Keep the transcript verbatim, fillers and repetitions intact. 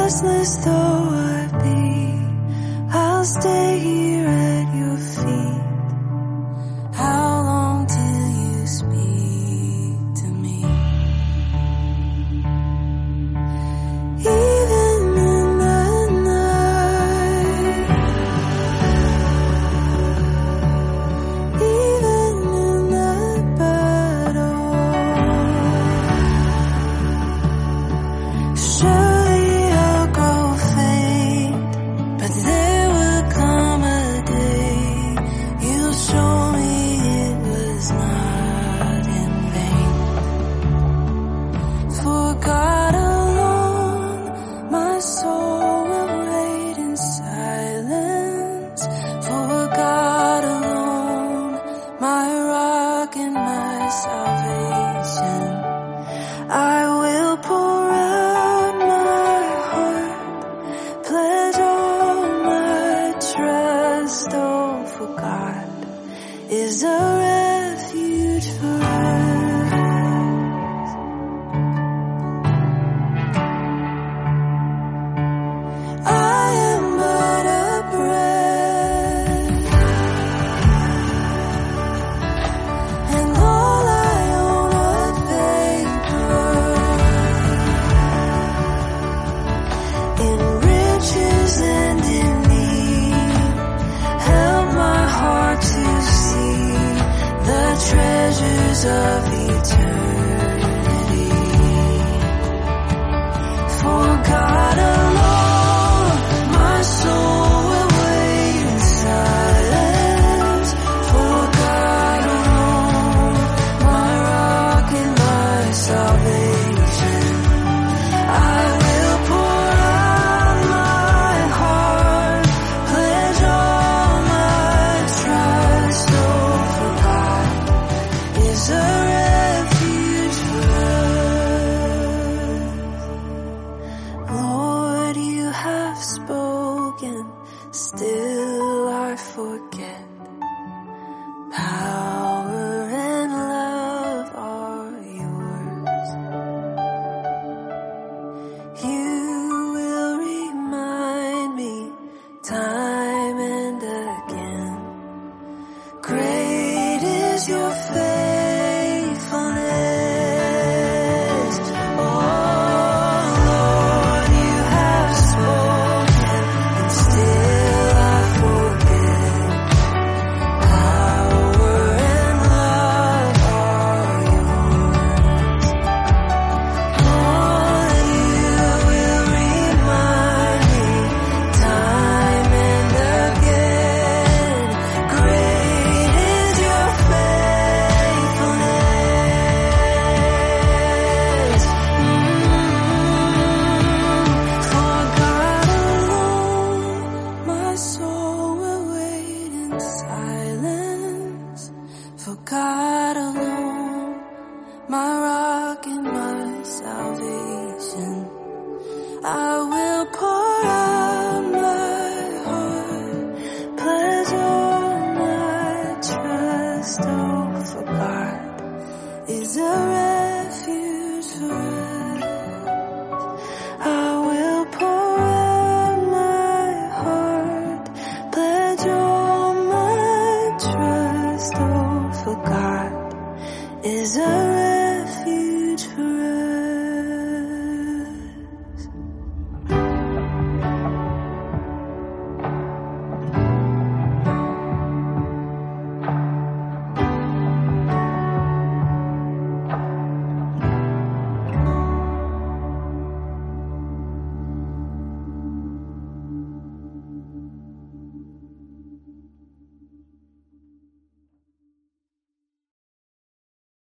restless though I be, I'll stay here at your feet. How long till you speak to me? Even in the night, even in the battle, surely I'll grow faint, but there will come a day you'll show me it was not in vain. For God alone, my soul will wait in silence. For God alone, my rock and my salvation, I will pour out my heart, pledge all my trust. Oh, for God is a refuge for us. I am but a breath, and all I own a vapor. In riches and in need, help my heart to see the treasures of the